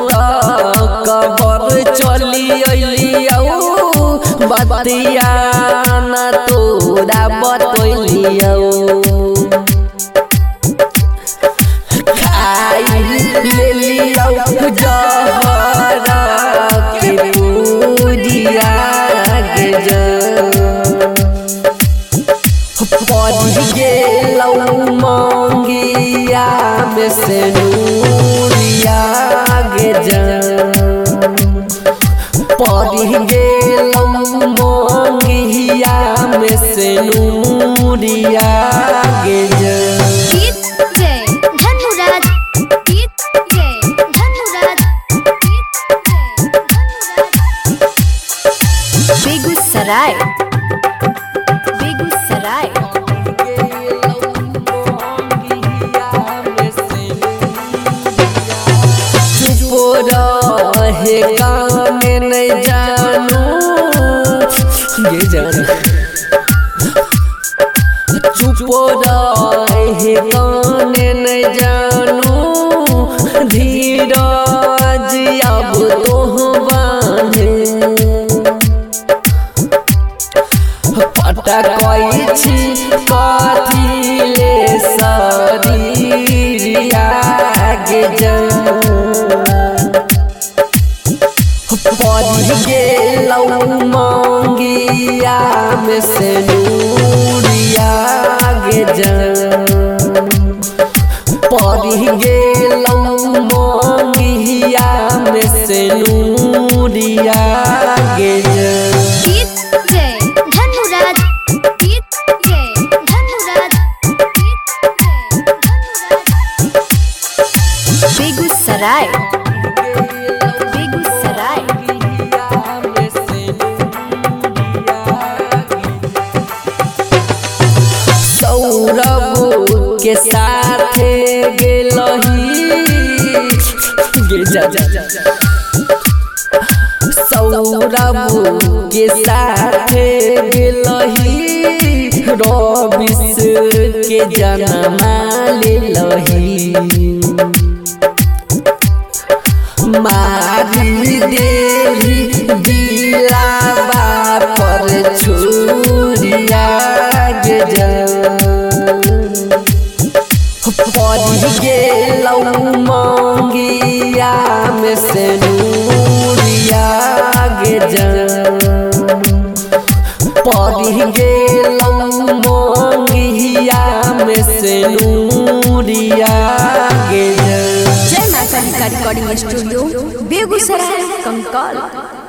कबर चली अइलियौ बतिया न तोरा बतैलियौ खाई लेलियौ जहर के पूरिया के पड़ गेलौ मंगिया में से नूरिया गे पड़ गेलौ मंगिया में से नूरिया गे बेगूसराय बेगूसराय चुप रहे काम नहीं जानू ये जान चुप रहे काम नहीं जानू धीरज अब तोह बांधे पता कोई छी कथी ले शरीरिया गे पड़ गेलौ मंगिया में से नूरिया गे पड़ गेलौ मंगिया में से नूरिया गे बेगूसराय बेगूसराय सौरभ के साथ गेलही गे सौरभ के साथ गेलही रविश के जनमा लेलही मारी देली दिलावा पर छुरिया गे पड़ गेलौ मंगिया में से नूरिया गे पड़ गेलौ मंगिया में से नूरिया गे जय माता दी रिकॉर्डिंग स्टूडियो बेगूसराय कंकाल।